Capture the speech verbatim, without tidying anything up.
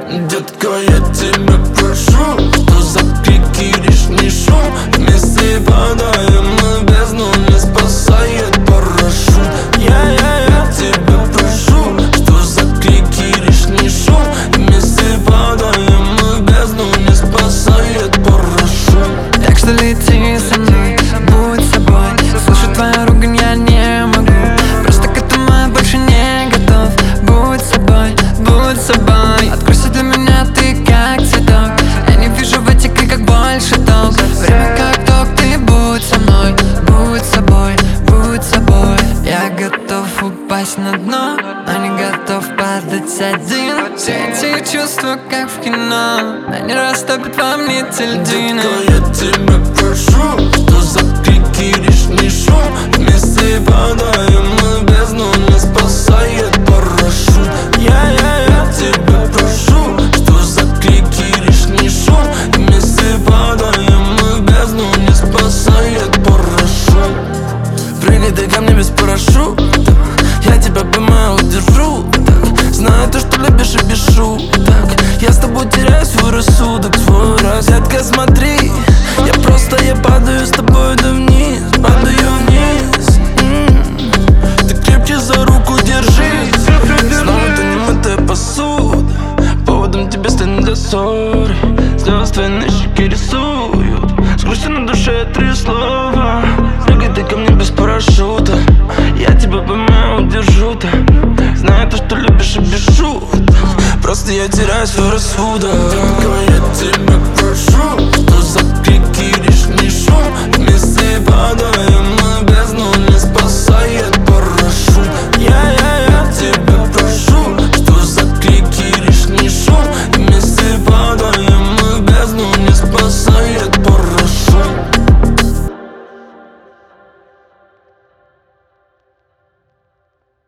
Детка, я тебя прошу, что за крики лишний шум. Вместе падаем мы в бездну, не спасает парашют. Я-я-я тебя прошу, что за крики лишний шум. Вместе падаем мы в бездну, не спасает парашют. Так что лети со мной, будь собой. Слушать твою ругань я не могу. Просто к этому я больше не готов. Будь собой, будь собой. Откройся для меня, ты как цветок. Я не вижу в этих криках больше толка. Время как ток, ты будь со мной. Будь собой, будь собой. Я готов упасть на дно, но не готов падать один. Все эти чувства, как в кино, они растопят во мне тельдины. Детка, я тебя прошу, что за крики лишний шум. Вместе падаем мы в бездну, не спасает парашют. Я-я-я тебя прошу, что за крики лишний шум. Вместе падаем мы в бездну, не спасает парашют. Прыгай ты ко мне без парашюта, я тебя поймаю, удержу. Так, знаю то, что любишь и без шуток. Я с тобой теряю свой рассудок, свой розетка, смотри. Я просто, я падаю с тобой да вниз, падаю вниз. М-м-м. Ты крепче за руку держись. Снова ты немытая посуда, поводом тебе станет для ссоры. Слезы твои на щеке рисуют, с грустью на душе три слова. Прыгай ты ко мне без парашюта, я тебя поймаю, удержу. Так, знаю то, что любишь и без шуток. Просто я теряю свой рассудок. Детка, я тебя